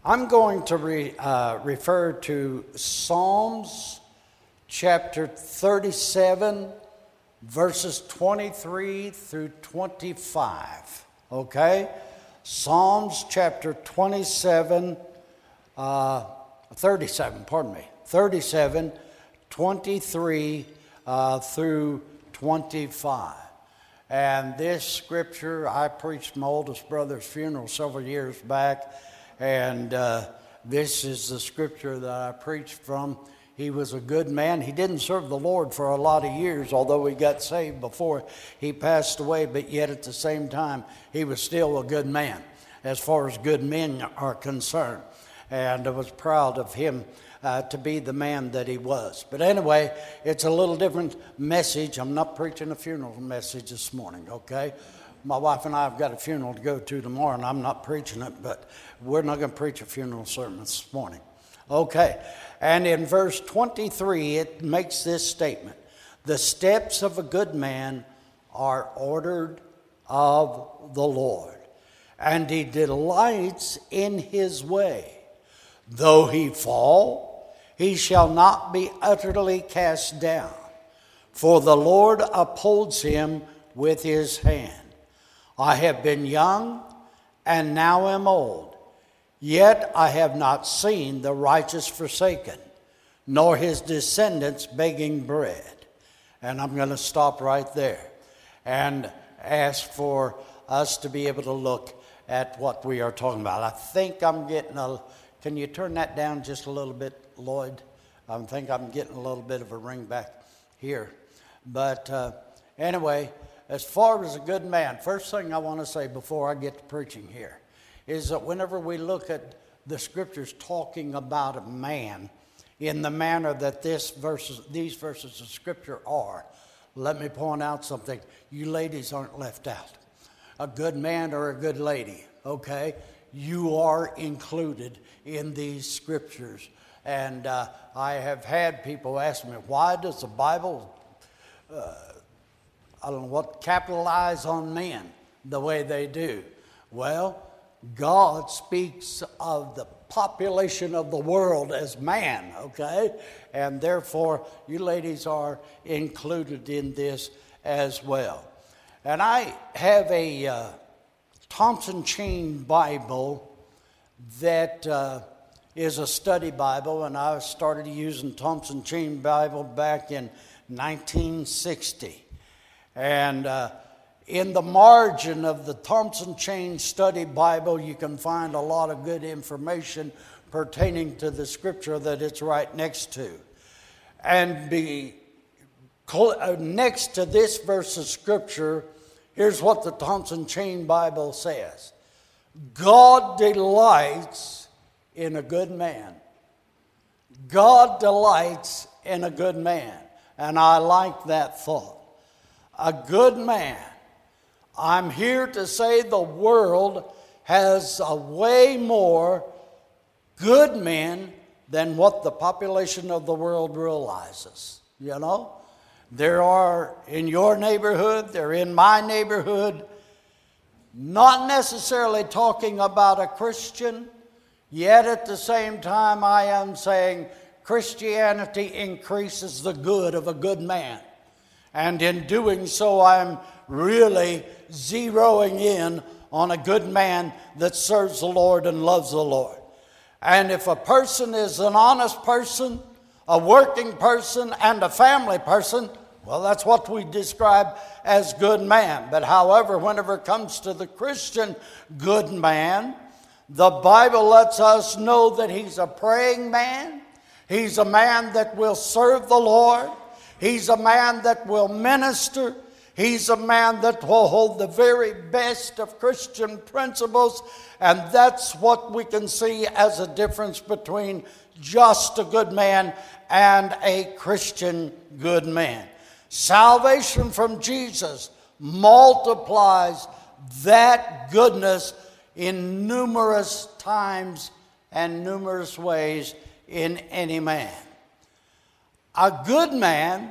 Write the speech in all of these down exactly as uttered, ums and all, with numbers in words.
I'm going to re, uh, refer to Psalms chapter thirty-seven, verses twenty-three through twenty-five. Okay? Psalms chapter twenty-seven, uh, thirty-seven, pardon me, thirty-seven, twenty-three uh, through twenty-five. And this scripture, I preached my oldest brother's funeral several years back, and uh, this is the scripture that I preached from. He was a good man. He didn't serve the Lord for a lot of years, although he got saved before he passed away, but yet at the same time, he was still a good man as far as good men are concerned. And I was proud of him uh, to be the man that he was. But anyway, it's a little different message. I'm not preaching a funeral message this morning, okay? My wife and I have got a funeral to go to tomorrow, and I'm not preaching it, but we're not going to preach a funeral sermon this morning. Okay, and in verse twenty-three, it makes this statement: the steps of a good man are ordered of the Lord, and he delights in his way. Though he fall, he shall not be utterly cast down, for the Lord upholds him with his hand. I have been young, and now am old, yet I have not seen the righteous forsaken, nor his descendants begging bread. And I'm going to stop right there and ask for us to be able to look at what we are talking about. I think I'm getting a... Can you turn that down just a little bit, Lloyd? I think I'm getting a little bit of a ring back here. But uh, anyway, as far as a good man, first thing I want to say before I get to preaching here is that whenever we look at the scriptures talking about a man in the manner that this verses, these verses of scripture are, let me point out something. You ladies aren't left out. A good man or a good lady, okay? You are included in these scriptures. And uh, I have had people ask me, why does the Bible, uh, I don't know what, capitalize on men the way they do? Well, God speaks of the population of the world as man, okay? And therefore, you ladies are included in this as well. And I have a uh, Thompson Chain Bible that uh, is a study Bible, and I started using Thompson Chain Bible back in nineteen sixty. And uh, in the margin of the Thompson Chain Study Bible, you can find a lot of good information pertaining to the scripture that it's right next to. And be next to this verse of scripture, here's what the Thompson Chain Bible says: God delights in a good man. God delights in a good man. And I like that thought. A good man. I'm here to say the world has a way more good men than what the population of the world realizes. You know? There are in your neighborhood, they're in my neighborhood, not necessarily talking about a Christian, yet at the same time I am saying Christianity increases the good of a good man. And in doing so, I'm really zeroing in on a good man that serves the Lord and loves the Lord. And if a person is an honest person, a working person, and a family person, well, that's what we describe as good man. But however, whenever it comes to the Christian good man, the Bible lets us know that he's a praying man. He's a man that will serve the Lord. He's a man that will minister. He's a man that will hold the very best of Christian principles. And that's what we can see as a difference between just a good man and a Christian good man. Salvation from Jesus multiplies that goodness in numerous times and numerous ways in any man. A good man,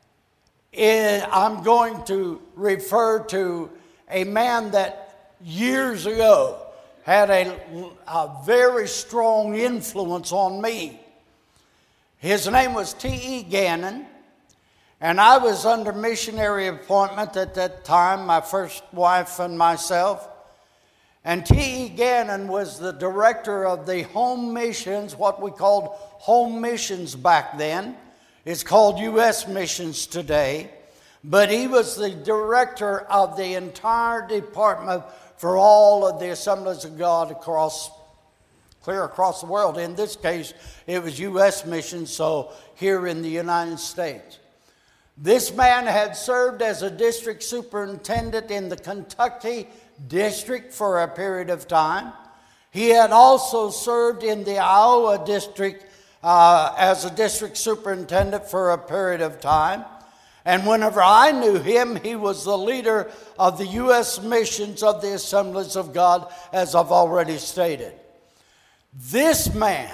is, I'm going to refer to a man that years ago had a, a very strong influence on me. His name was T E Gannon, and I was under missionary appointment at that time, my first wife and myself. And T E Gannon was the director of the home missions, what we called home missions back then. It's called U S missions today. But he was the director of the entire department for all of the Assemblies of God across, clear across the world. In this case, it was U S missions, so here in the United States. This man had served as a district superintendent in the Kentucky district for a period of time. He had also served in the Iowa district uh, as a district superintendent for a period of time. And whenever I knew him, he was the leader of the U S missions of the Assemblies of God, as I've already stated. This man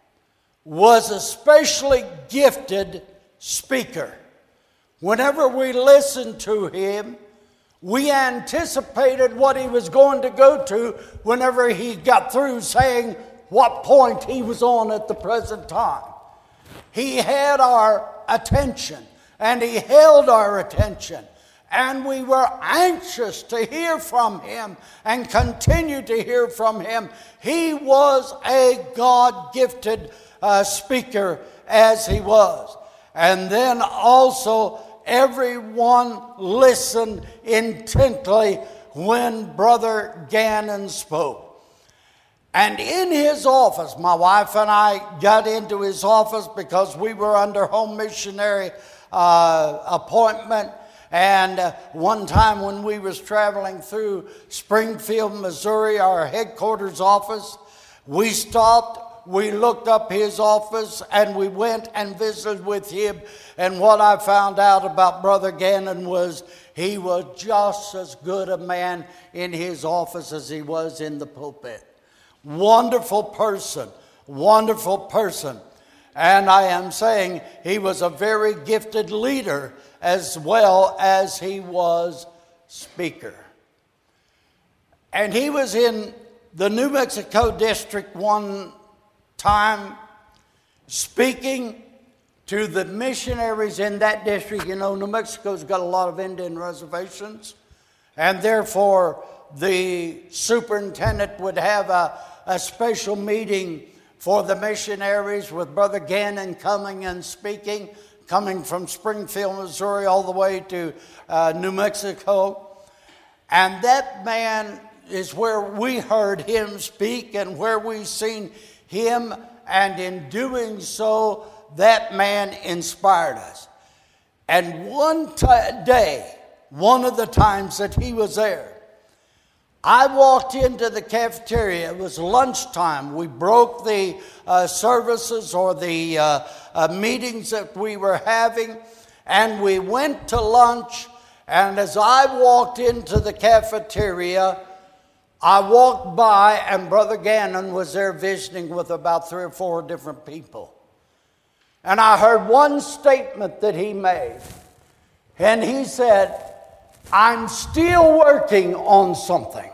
was a specially gifted speaker. Whenever we listened to him, we anticipated what he was going to go to whenever he got through saying what point he was on at the present time. He had our attention. And he held our attention. And we were anxious to hear from him and continue to hear from him. He was a God-gifted uh, speaker as he was. And then also everyone listened intently when Brother Gannon spoke. And in his office, my wife and I got into his office because we were under home missionary Uh, appointment. And uh, one time when we was traveling through Springfield, Missouri, our headquarters office, we stopped, we looked up his office, and we went and visited with him. And what I found out about Brother Gannon was he was just as good a man in his office as he was in the pulpit. Wonderful person, wonderful person. And I am saying he was a very gifted leader as well as he was speaker. And he was in the New Mexico district one time speaking to the missionaries in that district. You know, New Mexico's got a lot of Indian reservations, and therefore the superintendent would have a, a special meeting for the missionaries, with Brother Gannon coming and speaking, coming from Springfield, Missouri, all the way to uh, New Mexico. And that man is where we heard him speak and where we seen him. And in doing so, that man inspired us. And one t- day, one of the times that he was there, I walked into the cafeteria. It was lunchtime. We broke the uh, services or the uh, uh, meetings that we were having, and we went to lunch. And as I walked into the cafeteria, I walked by, and Brother Gannon was there visiting with about three or four different people. And I heard one statement that he made. And he said, "I'm still working on something.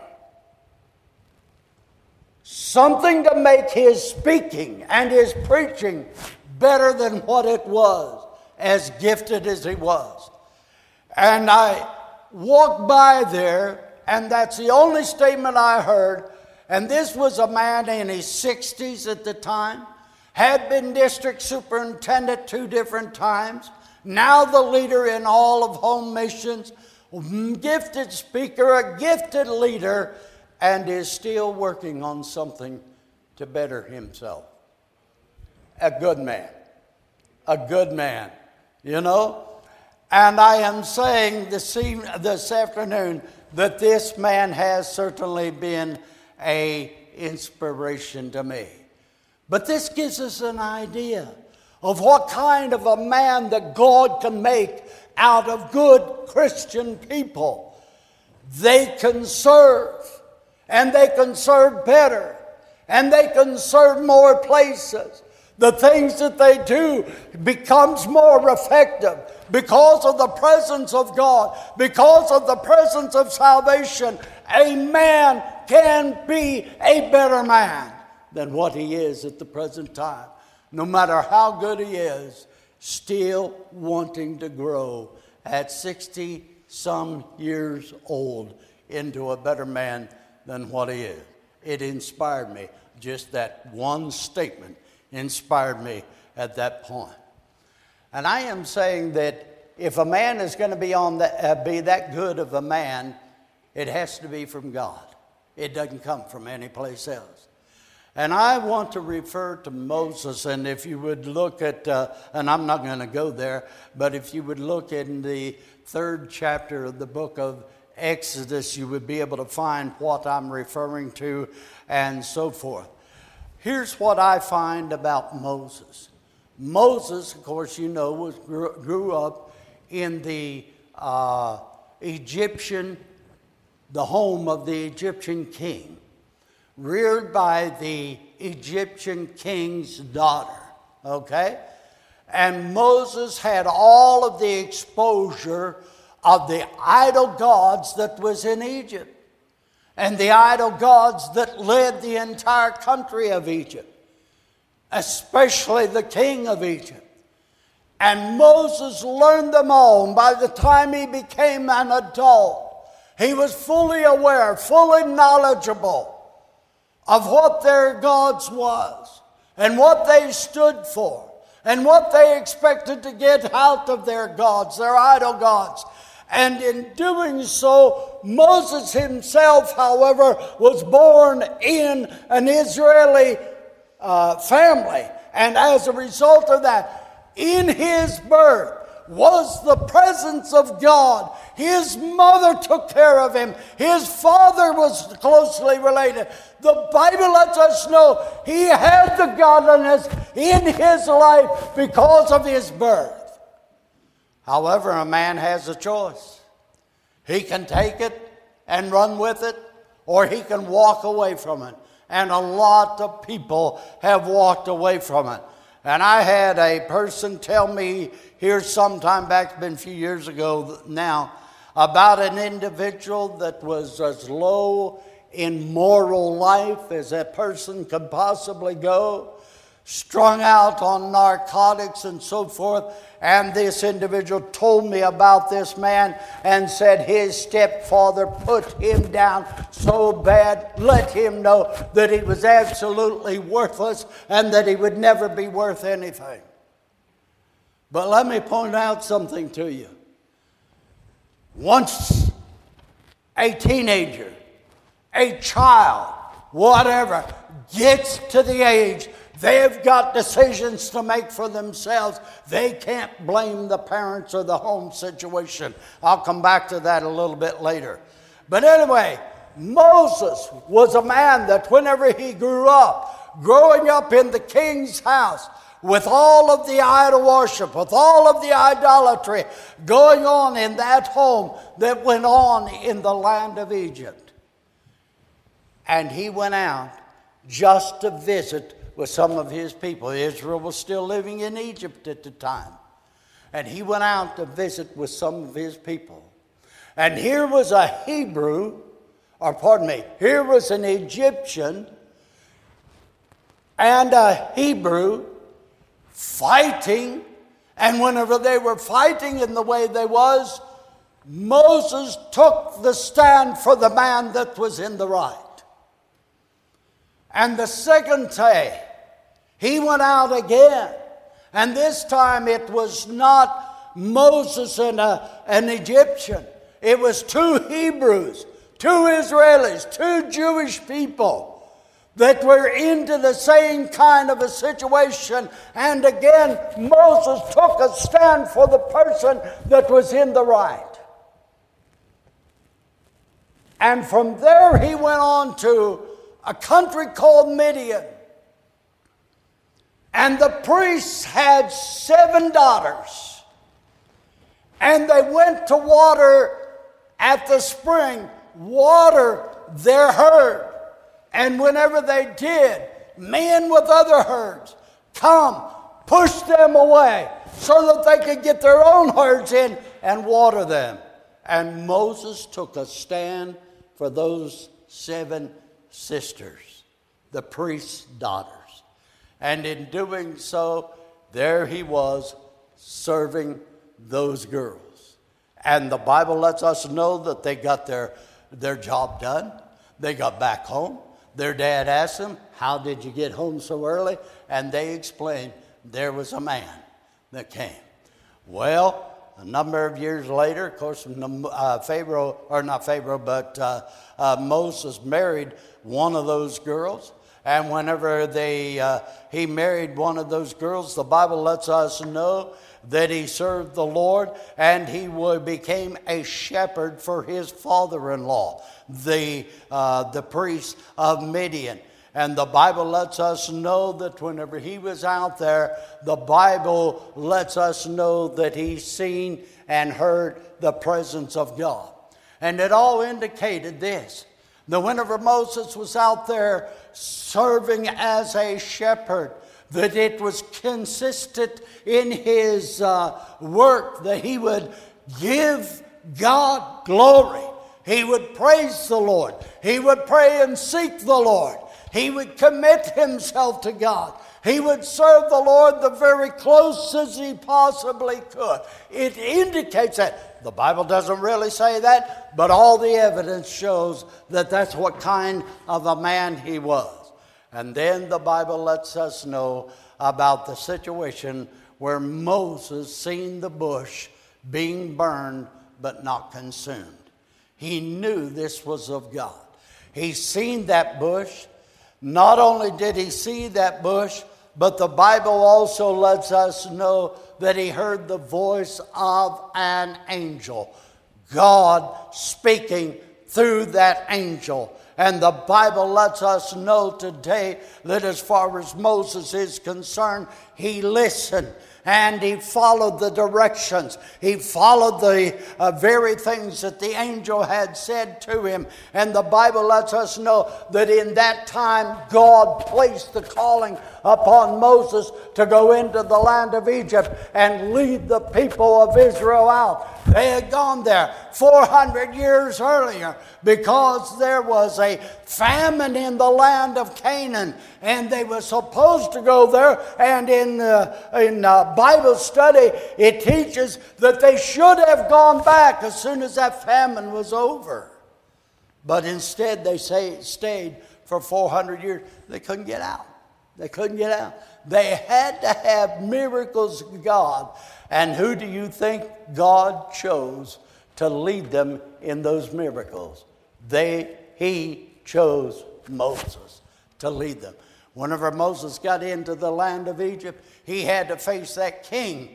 Something to make his speaking and his preaching better than what it was, as gifted as he was." And I walked by there, and that's the only statement I heard. And this was a man in his sixties at the time, had been district superintendent two different times, now the leader in all of home missions, gifted speaker, a gifted leader, and is still working on something to better himself. A good man. A good man, you know. And I am saying this, evening, this afternoon that this man has certainly been an inspiration to me. But this gives us an idea of what kind of a man that God can make out of good Christian people. They can serve, and they can serve better, and they can serve more places. The things that they do becomes more effective because of the presence of God, because of the presence of salvation. A man can be a better man than what he is at the present time. No matter how good he is, still wanting to grow at sixty some years old into a better man than what he is. It inspired me. Just that one statement inspired me at that point. And I am saying that if a man is going to be on the, uh, be that good of a man, it has to be from God. It doesn't come from any place else. And I want to refer to Moses, and if you would look at, uh, and I'm not going to go there, but if you would look in the third chapter of the book of Exodus, you would be able to find what I'm referring to and so forth. Here's what I find about Moses. Moses, of course, you know, was grew, grew up in the uh, Egyptian, the home of the Egyptian king, reared by the Egyptian king's daughter, okay? And Moses had all of the exposure of the idol gods that was in Egypt and the idol gods that led the entire country of Egypt, especially the king of Egypt. And Moses learned them all. And by the time he became an adult, he was fully aware, fully knowledgeable of what their gods was and what they stood for and what they expected to get out of their gods, their idol gods. And in doing so, Moses himself, however, was born in an Israeli uh, family. And as a result of that, in his birth was the presence of God. His mother took care of him. His father was closely related. The Bible lets us know he had the godliness in his life because of his birth. However, a man has a choice. He can take it and run with it, or he can walk away from it. And a lot of people have walked away from it. And I had a person tell me here sometime back, it's been a few years ago now, about an individual that was as low in moral life as a person could possibly go, strung out on narcotics and so forth. And this individual told me about this man and said his stepfather put him down so bad, let him know that he was absolutely worthless and that he would never be worth anything. But let me point out something to you. Once a teenager, a child, whatever, gets to the age they've got decisions to make for themselves, they can't blame the parents or the home situation. I'll come back to that a little bit later. But anyway, Moses was a man that whenever he grew up, growing up in the king's house, with all of the idol worship, with all of the idolatry going on in that home that went on in the land of Egypt. And he went out just to visit with some of his people. Israel was still living in Egypt at the time. And he went out to visit with some of his people. And here was a Hebrew, or pardon me, here was an Egyptian and a Hebrew fighting. And whenever they were fighting in the way they was, Moses took the stand for the man that was in the right. And the second day, he went out again. And this time it was not Moses and a, an Egyptian. It was two Hebrews, two Israelis, two Jewish people that were into the same kind of a situation. And again, Moses took a stand for the person that was in the right. And from there he went on to a country called Midian. And the priests had seven daughters. And they went to water at the spring, water their herd. And whenever they did, men with other herds come, push them away so that they could get their own herds in and water them. And Moses took a stand for those seven sisters, the priest's daughters. And in doing so, there he was serving those girls. And the Bible lets us know that they got their, their job done. They got back home. Their dad asked them, how did you get home so early? And they explained, there was a man that came. Well, a number of years later, of course, uh, Pharaoh, or not Pharaoh, but uh, uh, Moses married one of those girls. And whenever they uh, he married one of those girls, the Bible lets us know that he served the Lord, and he became a shepherd for his father-in-law, the uh, the priest of Midian. And the Bible lets us know that whenever he was out there, the Bible lets us know that he seen and heard the presence of God. And it all indicated this. That whenever Moses was out there serving as a shepherd, that it was consistent in his uh, work that he would give God glory. He would praise the Lord. He would pray and seek the Lord. He would commit himself to God. He would serve the Lord the very closest he possibly could. It indicates that. The Bible doesn't really say that, but all the evidence shows that that's what kind of a man he was. And then the Bible lets us know about the situation where Moses seen the bush being burned but not consumed. He knew this was of God. He seen that bush. Not only did he see that bush, but the Bible also lets us know that he heard the voice of an angel, God speaking through that angel. And the Bible lets us know today that as far as Moses is concerned, he listened and he followed the directions. He followed the uh, very things that the angel had said to him. And the Bible lets us know that in that time, God placed the calling upon Moses to go into the land of Egypt and lead the people of Israel out. They had gone there four hundred years earlier because there was a famine in the land of Canaan, and they were supposed to go there. And in uh, in uh, Bible study, it teaches that they should have gone back as soon as that famine was over. But instead, they say, stayed for four hundred years. They couldn't get out. They couldn't get out. They had to have miracles of God. And who do you think God chose to lead them in those miracles? They, he chose Moses to lead them. Whenever Moses got into the land of Egypt, he had to face that king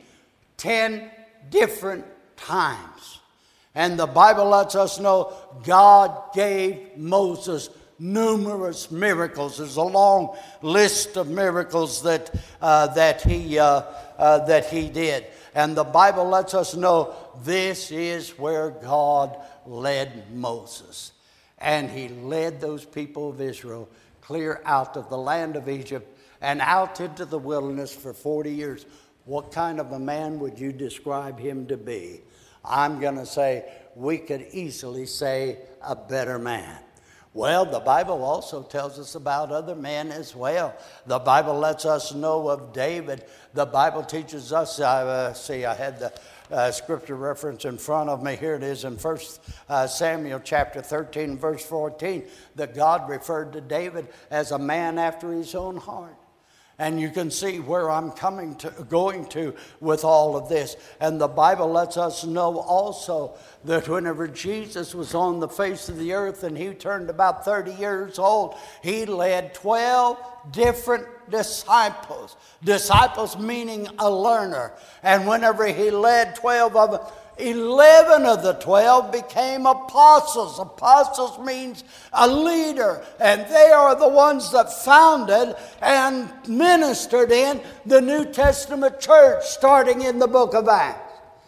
ten different times. And the Bible lets us know God gave Moses numerous miracles. There's a long list of miracles that uh, that he uh, uh, that he did, and the Bible lets us know this is where God led Moses, and he led those people of Israel clear out of the land of Egypt and out into the wilderness for forty years. What kind of a man would you describe him to be? I'm going to say we could easily say a better man. Well, the Bible also tells us about other men as well. The Bible lets us know of David. The Bible teaches us, uh, see, I had the uh, scripture reference in front of me. Here it is in First uh, Samuel chapter thirteen, verse fourteen, that God referred to David as a man after his own heart. And you can see where I'm coming to, going to with all of this. And the Bible lets us know also that whenever Jesus was on the face of the earth and he turned about thirty years old, he led twelve different disciples. Disciples meaning a learner. And whenever he led twelve of them, eleven of the twelve became apostles. Apostles means a leader, and they are the ones that founded and ministered in the New Testament church, starting in the book of Acts.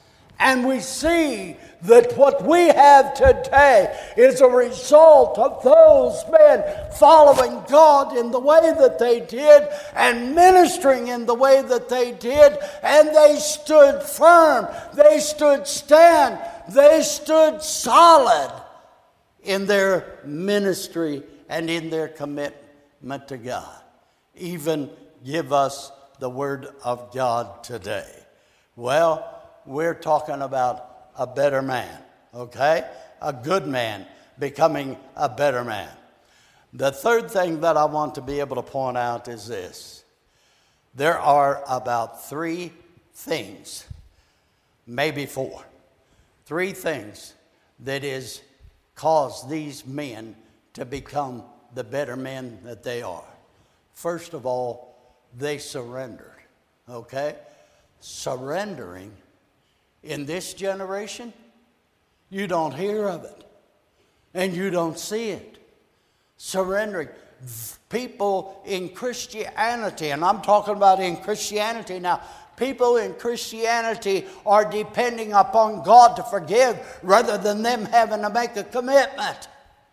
And we see that what we have today is a result of those men following God in the way that they did and ministering in the way that they did. And they stood firm. They stood stand. They stood solid in their ministry and in their commitment to God. Even give us the Word of God today. Well, we're talking about a better man, okay? A good man becoming a better man. The third thing that I want to be able to point out is this. There are about three things, maybe four, three things that is caused these men to become the better men that they are. First of all, they surrendered, okay? Surrendering in this generation, you don't hear of it and you don't see it. Surrendering. People in Christianity, and I'm talking about in Christianity now, people in Christianity are depending upon God to forgive rather than them having to make a commitment.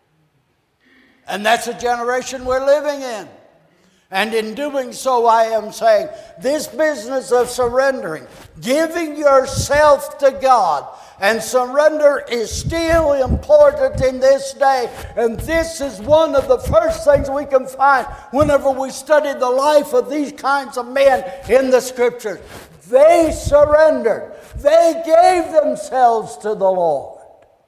And that's a generation we're living in. And in doing so, I am saying this business of surrendering, giving yourself to God, and surrender is still important in this day. And this is one of the first things we can find whenever we study the life of these kinds of men in the Scriptures. They surrendered. They gave themselves to the Lord.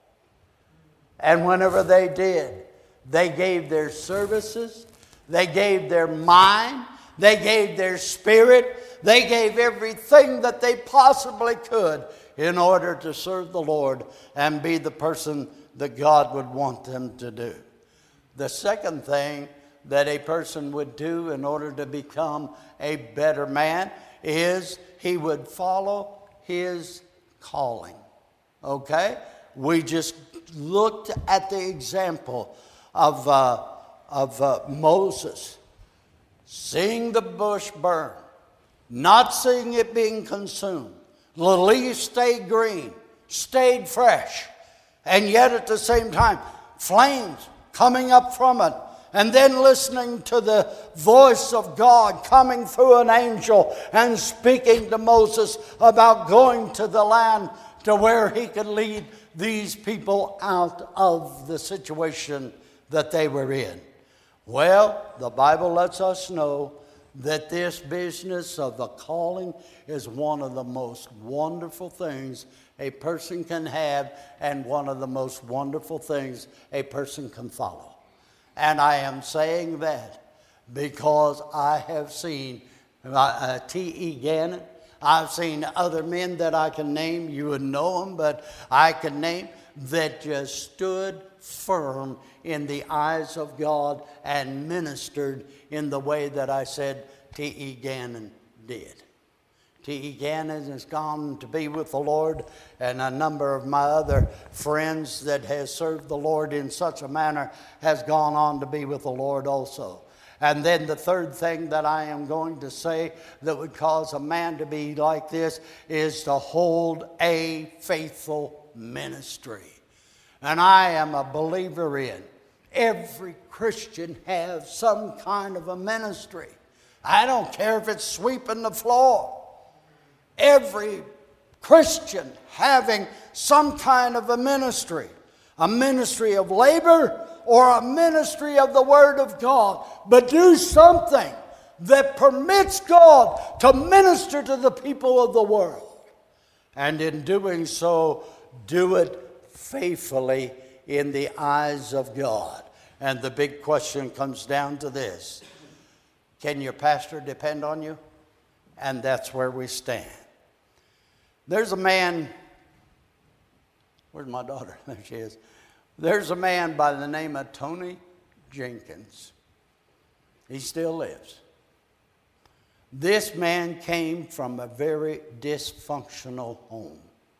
And whenever they did, they gave their services, they gave their mind, they gave their spirit, they gave everything that they possibly could in order to serve the Lord and be the person that God would want them to do. The second thing that a person would do in order to become a better man is he would follow his calling. Okay? We just looked at the example of, uh, of uh, Moses seeing the bush burn, not seeing it being consumed. The leaves stayed green, stayed fresh, and yet at the same time, flames coming up from it, and then listening to the voice of God coming through an angel and speaking to Moses about going to the land to where he could lead these people out of the situation that they were in. Well, the Bible lets us know that this business of the calling is one of the most wonderful things a person can have and one of the most wonderful things a person can follow. And I am saying that because I have seen uh, uh, T E Gannon. I've seen other men that I can name. You would know them, but I can name that just stood firm in the eyes of God and ministered in the way that I said T E Gannon did. T E Gannon has gone to be with the Lord, and a number of my other friends that has served the Lord in such a manner has gone on to be with the Lord also. And then the third thing that I am going to say that would cause a man to be like this is to hold a faithful ministry. And I am a believer in every Christian has some kind of a ministry. I don't care if it's sweeping the floor. Every Christian having some kind of a ministry, a ministry of labor or a ministry of the Word of God, but do something that permits God to minister to the people of the world. And in doing so, do it faithfully in the eyes of God. And the big question comes down to this: can your pastor depend on you? And that's where we stand. There's a man, where's my daughter? There she is. There's a man by the name of Tony Jenkins. He still lives. This man came from a very dysfunctional home.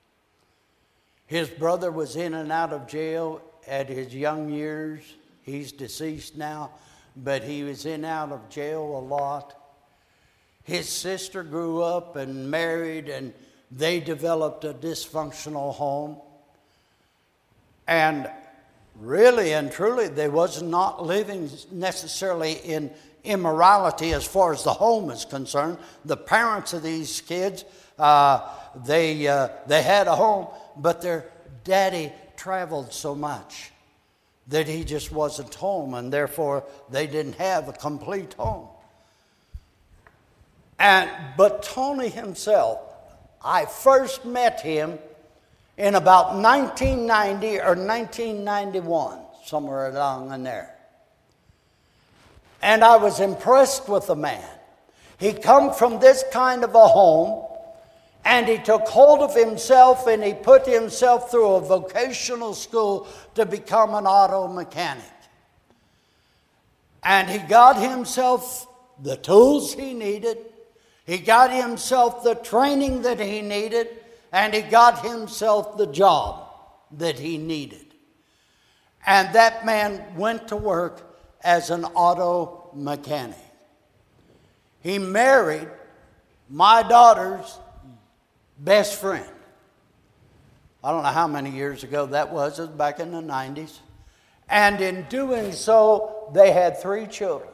His brother was in and out of jail at his young years. He's deceased now, but he was in and out of jail a lot. His sister grew up and married, and they developed a dysfunctional home. And really and truly, they was not living necessarily in immorality as far as the home is concerned. The parents of these kids, uh, they uh, they had a home, but their daddy traveled so much that he just wasn't home, and therefore they didn't have a complete home. And but Tony himself, I first met him in about nineteen ninety or nineteen ninety-one, somewhere along in there. And I was impressed with the man. He come from this kind of a home, and he took hold of himself and he put himself through a vocational school to become an auto mechanic. And he got himself the tools he needed. He got himself the training that he needed. And he got himself the job that he needed. And that man went to work as an auto mechanic. He married my daughter's best friend. I don't know how many years ago that was. It was back in the nineties. And in doing so, they had three children.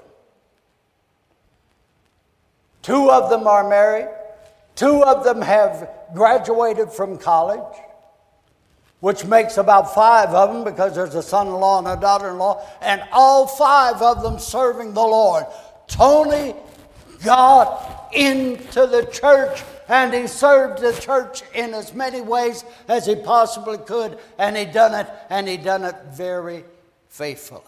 Two of them are married. Two of them have graduated from college, which makes about five of them because there's a son-in-law and a daughter-in-law, and all five of them serving the Lord. Tony got into the church, and he served the church in as many ways as he possibly could, and he done it, and he done it very faithfully.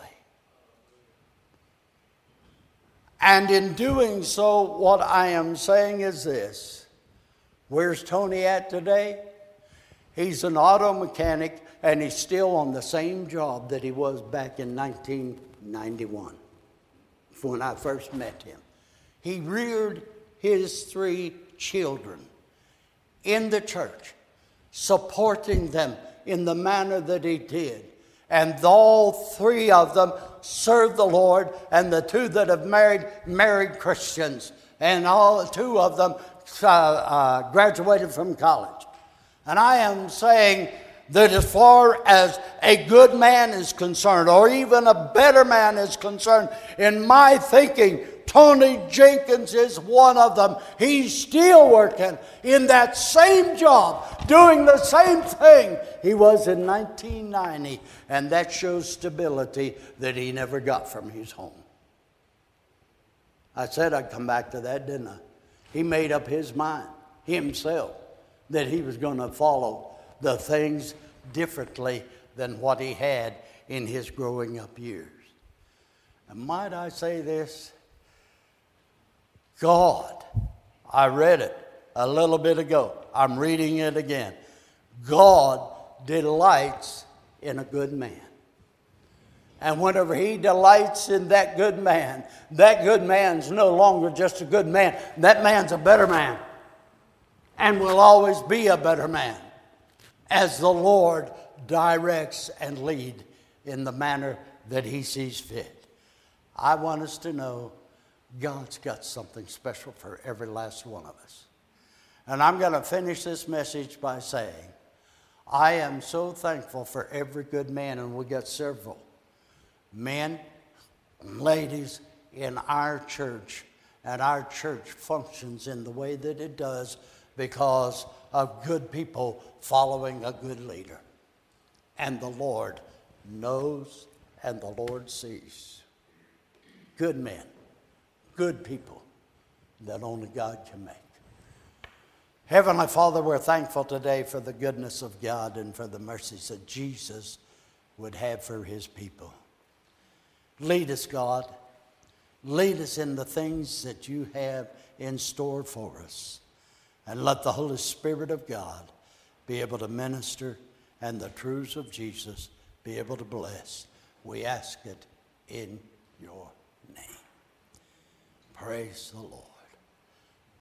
And in doing so, what I am saying is this. Where's Tony at today? He's an auto mechanic, and he's still on the same job that he was back in nineteen ninety-one, when I first met him. He reared his three children in the church, supporting them in the manner that he did. And all three of them served the Lord, and the two that have married, married Christians. And all two of them uh, uh, graduated from college. And I am saying that as far as a good man is concerned, or even a better man is concerned, in my thinking, Tony Jenkins is one of them. He's still working in that same job, doing the same thing he was in nineteen ninety. And that shows stability that he never got from his home. I said I'd come back to that, didn't I? He made up his mind, himself, that he was going to follow the things differently than what he had in his growing up years. And might I say this? God, I read it a little bit ago. I'm reading it again. God delights in a good man. And whenever he delights in that good man, that good man's no longer just a good man. That man's a better man. And will always be a better man as the Lord directs and lead in the manner that he sees fit. I want us to know God's got something special for every last one of us. And I'm going to finish this message by saying, I am so thankful for every good man, and we got several men and ladies in our church, and our church functions in the way that it does because of good people following a good leader. And the Lord knows and the Lord sees. Good men, good people that only God can make. Heavenly Father, we're thankful today for the goodness of God and for the mercies that Jesus would have for his people. Lead us, God. Lead us in the things that you have in store for us. And let the Holy Spirit of God be able to minister and the truths of Jesus be able to bless. We ask it in your name. Praise the Lord.